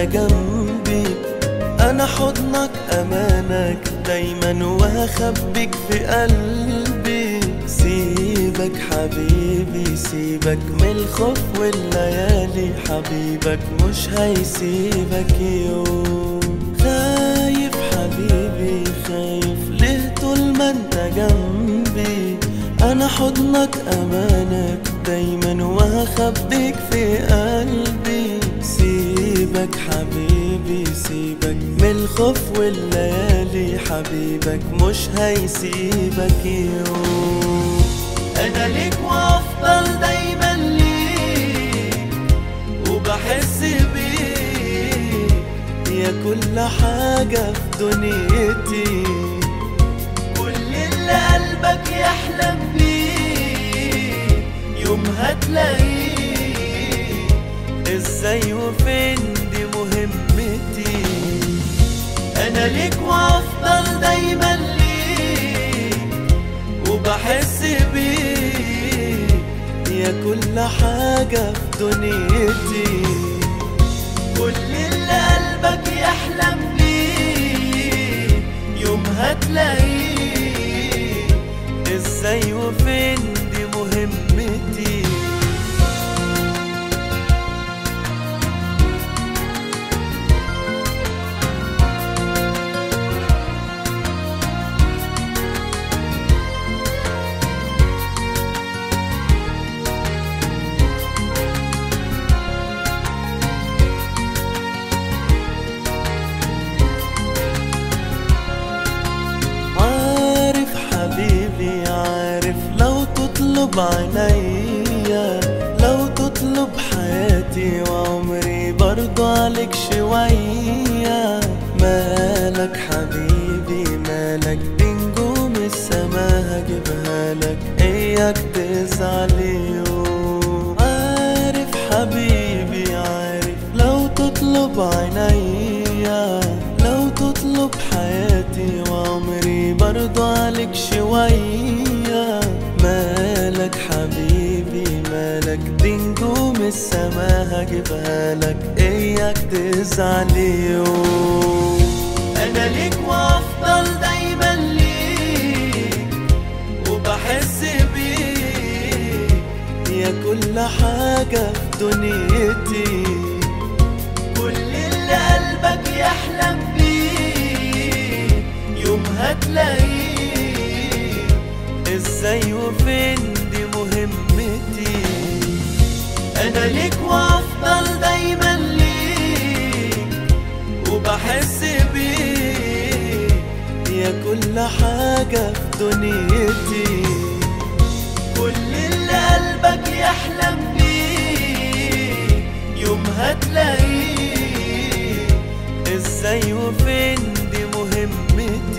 جنبي. انا حضنك امانك دايما وهخبيك في قلبي. سيبك حبيبي سيبك من الخوف والليالي، حبيبك مش هيسيبك يوم. خايف حبيبي خايف ليه طول ما انت جنبي. انا حضنك امانك دايما وهخبيك في قلبي. سيبك حبيبي سيبك من الخوف والليالي، حبيبك مش هيسيبك يوم. انا ليك وافضل دايما ليك وبحس بيك يا كل حاجة في دنيتي. كل اللي قلبك يحلم بيه يوم هتلاقيه. ازاي وفين دي مهمتي. انا ليك وافضل دايما ليك وبحس بيك يا كل حاجة في دنيتي. كل اللي قلبك يحلم بيه يوم هتلاقيه. ازاي وفين دي مهمتي. حبيبي عارف لو تطلب عينيا، لو تطلب حياتي وعمري برضو عليك شوية. مالك حبيبي مالك دي نجوم السما هجيبها لك، اياك تزعل يوم. عارف حبيبي عارف لو تطلب عينيا، لو تطلب حياتي وعمري برضو عليك شوية. مالك حبيبي مالك دي نجوم السما هجيبها لك، اياك تزعل يوم. انا ليك وافضل دايما ليك وبحس بيك يا كل حاجة في دنيتي. كل اللي قلبك يحلم بيه يوم هتلاقيه. ازاي وفين دي مهمتي. انا ليك وافضل دايما ليك وبحس بيك يا كل حاجة في دنيتي. كل اللي قلبك يحلم بيه يوم هتلاقيه. ازاي وفين دي مهمتي.